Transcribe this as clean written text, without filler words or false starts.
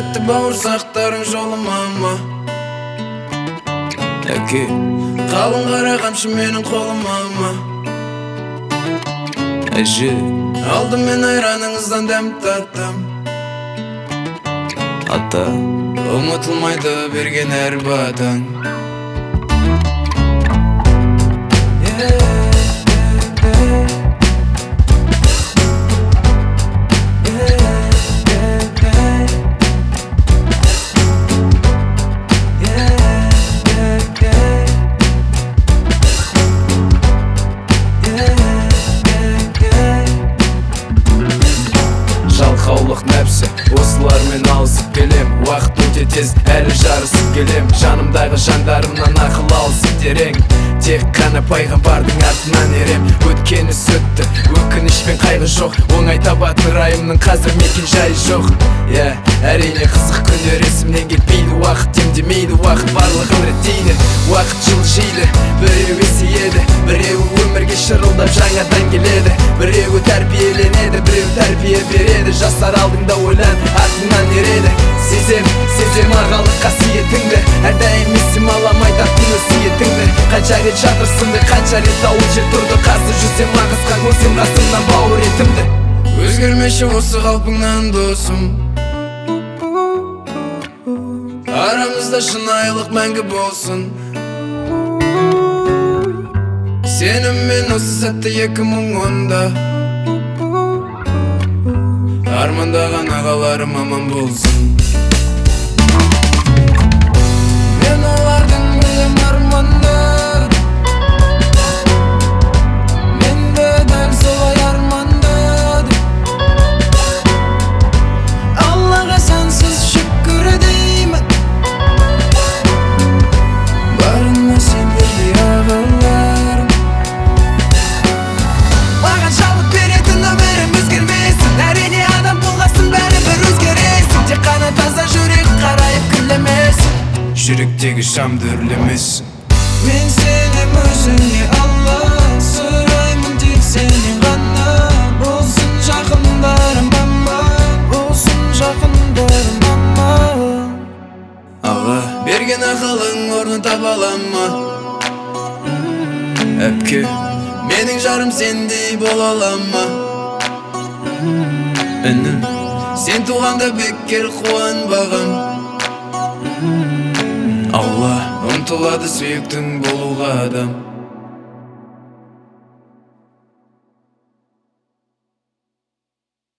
сәтті бауырсақтарың жолыма Әке, қалың қара қамшы менің қолыма Әже, алдым мен айраныңыздан дәм таттым Ата, ұмытылмайды берген әр батаң Жалқаулық нәпсі, осылармен алысып келем Уақыт өте тез, әлі жарысып келем Жанымдағы жандарымнан ақыл алысып терең Тек қана пайғамбардың артынан ерем Өткені сөтті, өкініш пен қайғы жоқ Оңай табатын райымның қазір мекен жайы жоқ әрине қызық күндер есімнен кетпейді Уақыт демдемейді, уақыт барлығын реттейді Уақыт жылжиды, біреу есейеді Біреуі өмірге шырылдап жаңадан келеді Біреуі тәрбиеленеді, біреу тәрбие береді Жастар алдыңда ойлан, артыңнан ереді Сезем ағалық қасиетіңді Әрдайым есім алам айтатын өсиетіңді Қанша рет жатырсынды, қанша рет ауыл жер тұрды Қарсы жүрсем ағысқа көрсем қасымнан бауыр етімді Өзгермеші осы қалпыңнан досым Арамызда шынайылық мәңгі болсын Сеніммен осы сәтті 2010-да Армандаған ағаларым аман болсын Мен олардың білем арманды Мен де дәл солай армандадым Аллаға сансыз шүкір деймін Барыма сендердей ағаларым Маған жауап беретін өмірім өзгермесін Әрине адам болғасын бәрібір өзгересің Тек қана таза жүрек қарайып күлемесін Жүректегі шамды үрлемесін Мен сенем өзіңе Алла Сұраймын тек сенен ғана Болсын жақындарым мама Болсын жақындарым мама Аға, берген ақылың орнын таба алама Әпке, менің жарым сендей бола алама Інім, сен туғанда бекер қуанбағам Алла ұмтылады сүйіктің болуға адам